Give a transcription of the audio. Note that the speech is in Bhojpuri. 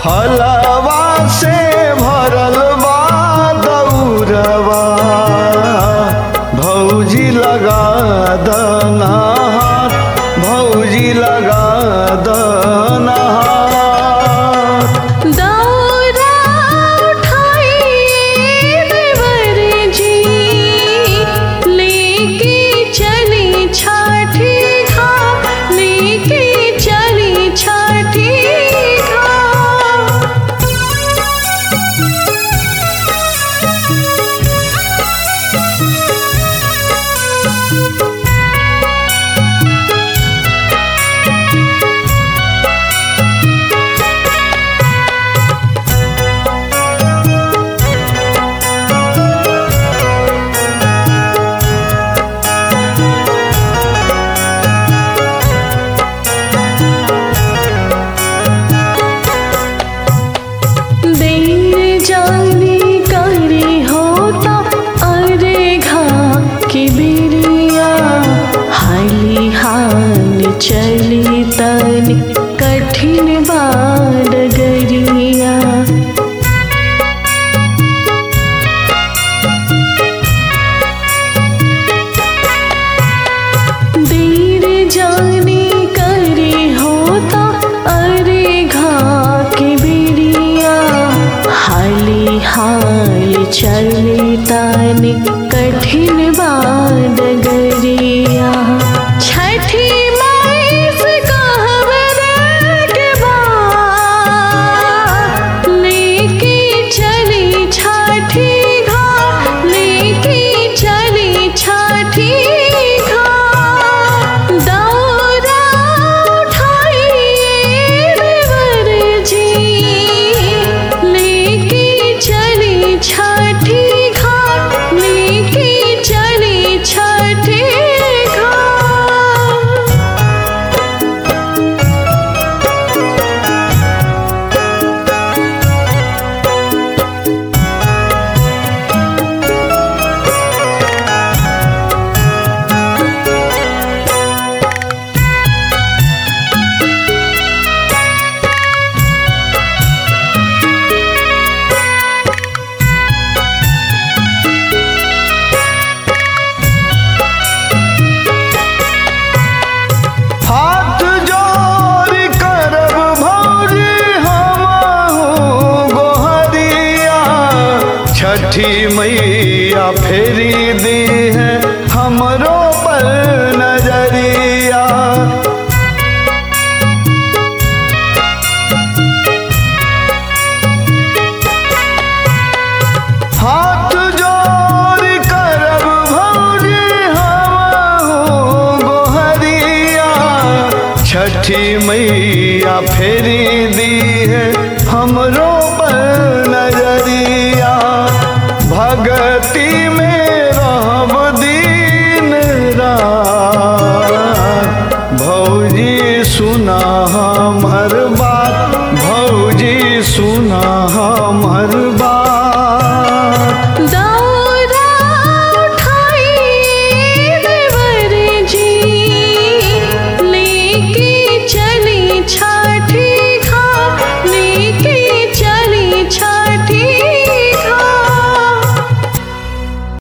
फलवा से भरल बा दौरवा भौजी लगा दना हाथ भौजी लगा दना चली तन कठिन बाड गरिया देर जाने करे होता अरे घा के बिरिया हाली हाल चली तन कठिन बाड गरिया छठी छठी मैया फेरी दी है हमरों पर नजरिया हाथ जोड़ करब भौजी हम गोहरिया छठी मैया फेरी दी है हमरों पर नजरिया भगती में रहब दिन रात भौजी सुना हमर बात भौजी सुना हमर बात।